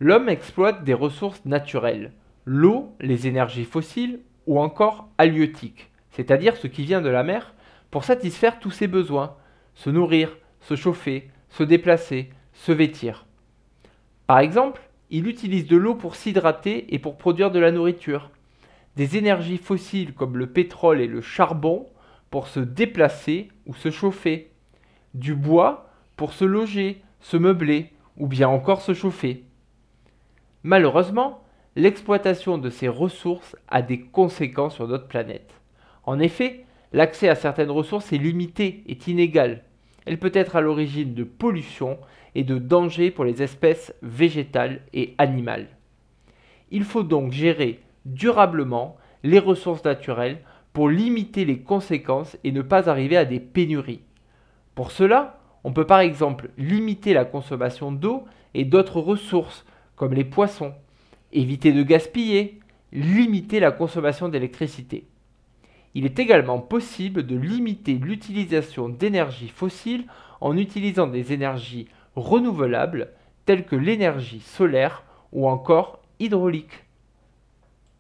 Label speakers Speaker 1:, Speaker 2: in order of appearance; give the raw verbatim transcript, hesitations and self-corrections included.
Speaker 1: L'homme exploite des ressources naturelles, l'eau, les énergies fossiles ou encore halieutiques, c'est-à-dire ce qui vient de la mer, pour satisfaire tous ses besoins, se nourrir, se chauffer, se déplacer, se vêtir. Par exemple, il utilise de l'eau pour s'hydrater et pour produire de la nourriture, des énergies fossiles comme le pétrole et le charbon pour se déplacer ou se chauffer, du bois pour se loger, se meubler ou bien encore se chauffer. Malheureusement, l'exploitation de ces ressources a des conséquences sur notre planète. En effet, l'accès à certaines ressources est limité, est inégal. Elle peut être à l'origine de pollution et de dangers pour les espèces végétales et animales. Il faut donc gérer durablement les ressources naturelles pour limiter les conséquences et ne pas arriver à des pénuries. Pour cela, on peut par exemple limiter la consommation d'eau et d'autres ressources comme les poissons, éviter de gaspiller, limiter la consommation d'électricité. Il est également possible de limiter l'utilisation d'énergie fossile en utilisant des énergies renouvelables telles que l'énergie solaire ou encore hydraulique.